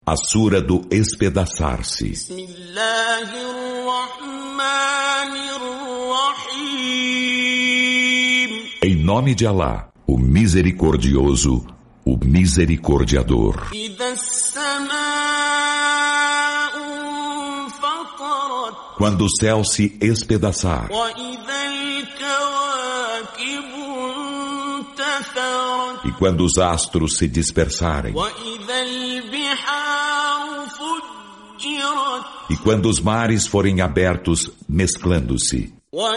A Sura do Espedaçar-se. Em nome de Alá, o Misericordioso, o Misericordiador. Quando o céu se espedaçar, e quando os astros se dispersarem, e quando os mares forem abertos mesclando-se,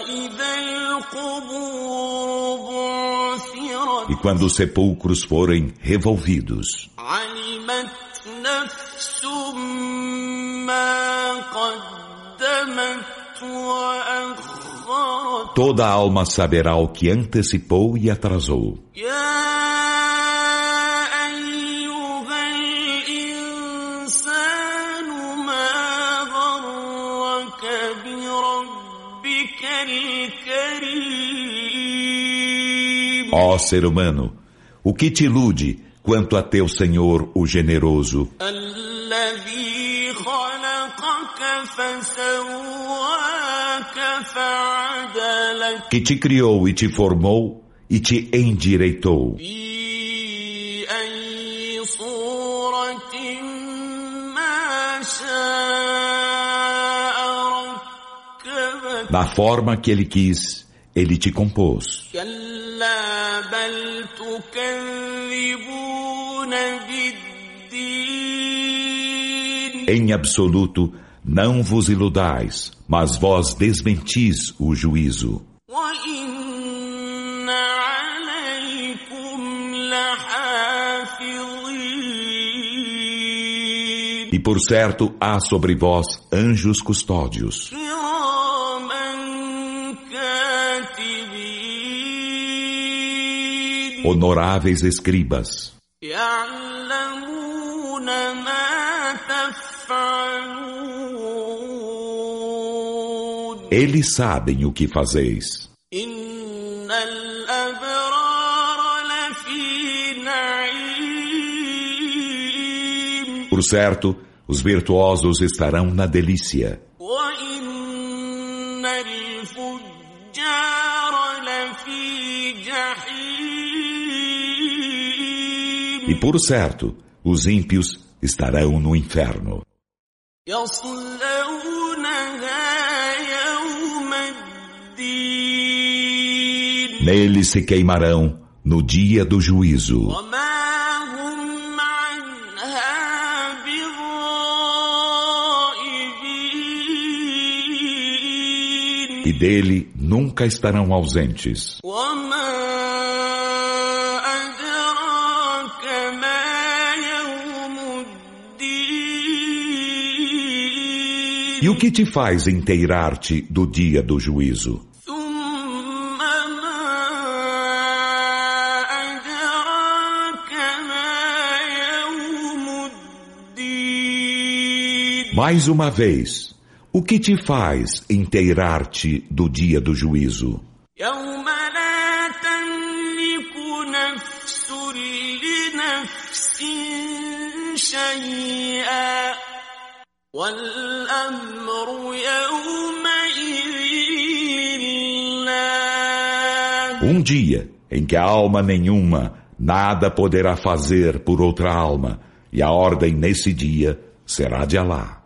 e quando os sepulcros forem revolvidos, toda alma saberá o que antecipou e atrasou. Ó ser humano, o que te ilude quanto a teu Senhor, o generoso, que te criou e te formou e te endireitou, na forma que Ele quis, Ele te compôs. Em absoluto, não vos iludais, mas vós desmentis o juízo. E por certo há sobre vós anjos custódios, honoráveis escribas. Eles sabem o que fazeis. Por certo, os virtuosos estarão na delícia. E por certo, os ímpios estarão no inferno. Neles se queimarão no dia do juízo. E dele nunca estarão ausentes. E o que te faz inteirar-te do dia do juízo? Mais uma vez, o que te faz inteirar-te do dia do juízo? Um dia em que a alma nenhuma nada poderá fazer por outra alma, e a ordem nesse dia será de Alá.